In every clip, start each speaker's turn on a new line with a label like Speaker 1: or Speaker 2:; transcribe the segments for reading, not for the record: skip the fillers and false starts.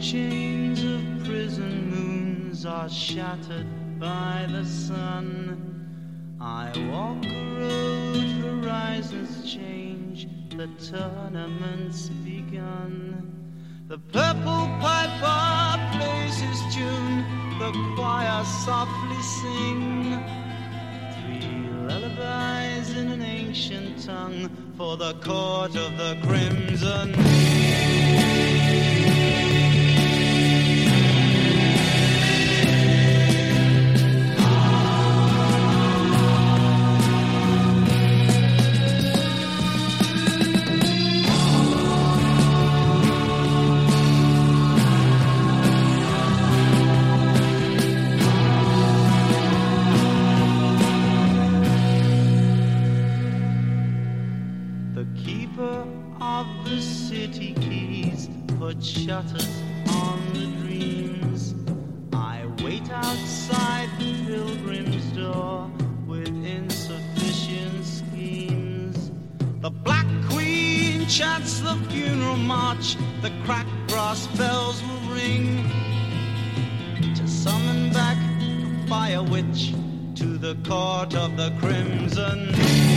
Speaker 1: chains of prison moons are shattered by the sun. I walk a road, horizons change, the tournament's begun. The purple piper plays his tune, the choir softly sing. 3 lullabies in an ancient tongue for the court of the crimson. Shutters on the dreams. I wait outside the pilgrim's door with insufficient schemes. The Black Queen chants the funeral march, the cracked brass bells will ring to summon back the fire witch to the court of the crimson.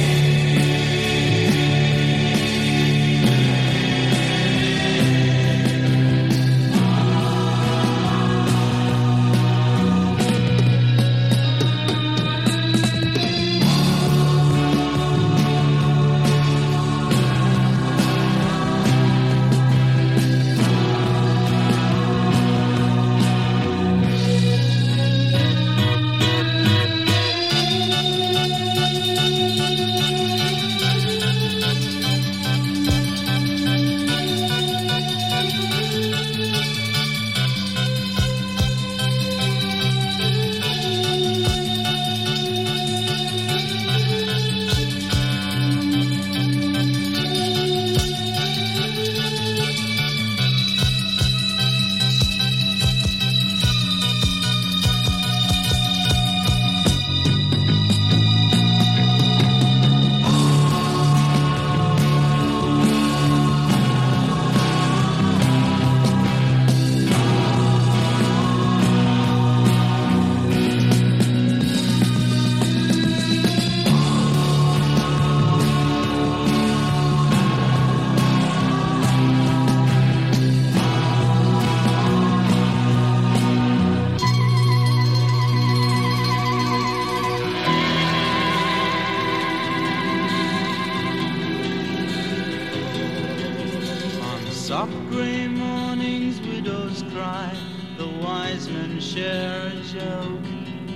Speaker 1: Soft grey mornings, widows cry, the wise men share a joke.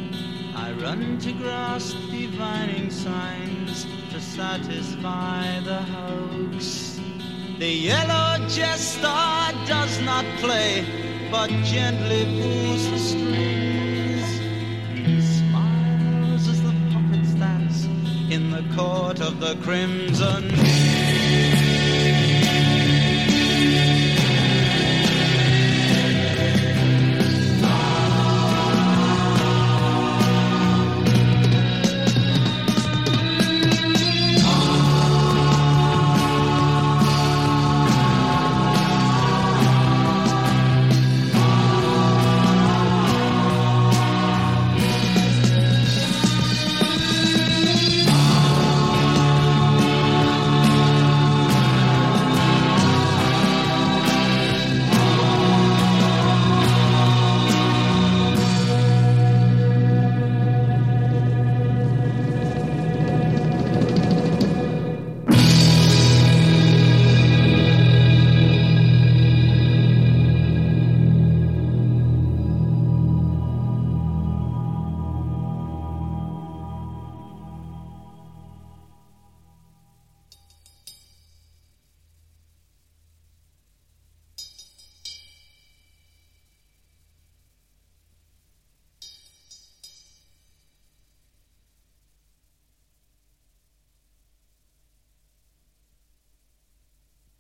Speaker 1: I run to grasp divining signs to satisfy the hoax. The yellow jester does not play, but gently pulls the strings. He smiles as the puppets dance in the court of the crimson.